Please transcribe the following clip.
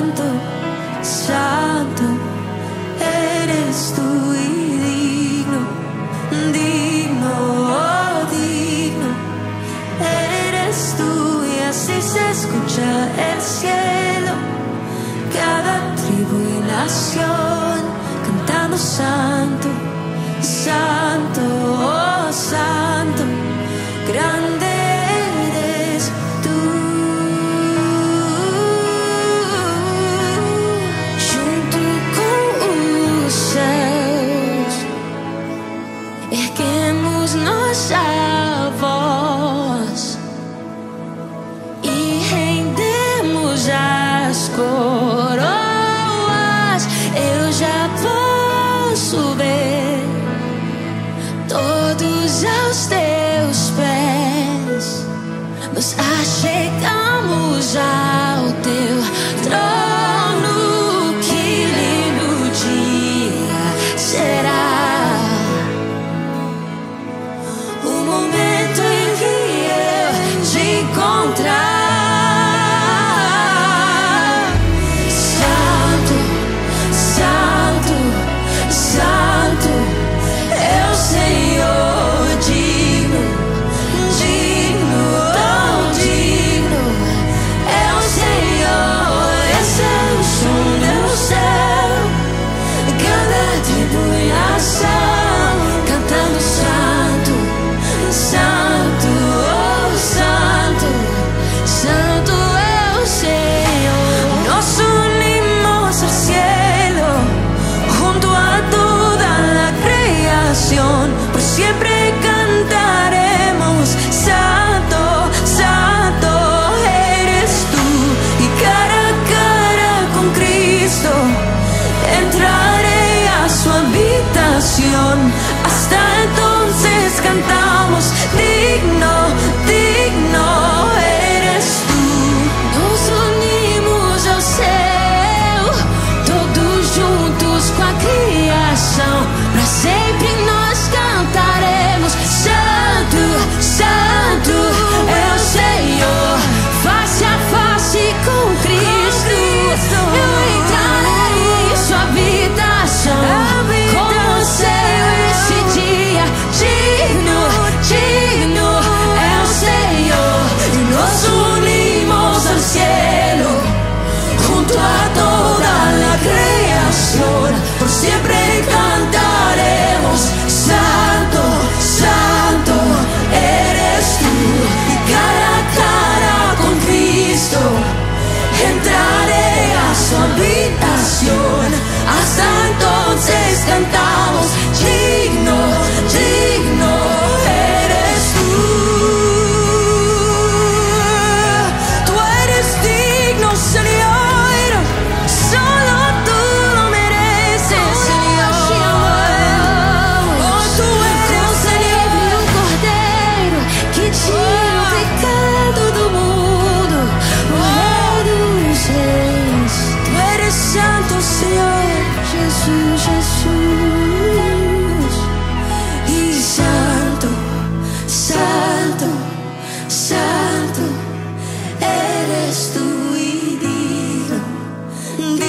santo eres tú y digno, digno, oh, digno eres tú. Y así se escucha el cielo, cada tribu y nación cantando santo, santo, oh, santo, grande eres tú. Junto com os céus erguemos nossa voz e rendemos as coroas. Eu já posso ver todos aos teus pés. Nos achegamos ao teu trono. Que lindo dia será o momento em que eu te encontrar. Santo, santo, santo é o Senhor, digno, digno, tão digno é o Senhor. Esse é o som do céu, cada tribo e nação cantando santo, santo, oh, santo, santo é o Senhor. Nos unimos al cielo junto a toda la creación, por siempre cantaremos santo, santo eres tú. Y cara a cara con Cristo entraré a su habitación. Hasta entonces cantamos digno, digno eres tú. Nos unimos ao céu, todos juntos com a criação. Pra sempre nós cantaremos santo, santo é o Senhor. Face a face com Cristo eu entrarei em sua habitação. Como anseio esse dia, digno, digno é o Senhor. E nos unimos al cielo junto a toda la creación, por siempre cantaremos santo, santo eres tú. Y cara a cara con Cristo entraré a su habitación. Hasta entonces cantamos digno, digno eres tú. Tú eres digno, Señor, solo tú lo mereces, Señor. Oh, tú eres Señor, o Cordeiro que tira o pecado do mundo, o Rei dos Reis. Tú eres santo, Señor, Jesus, Jesus. E santo, santo, santo eres tú y digno,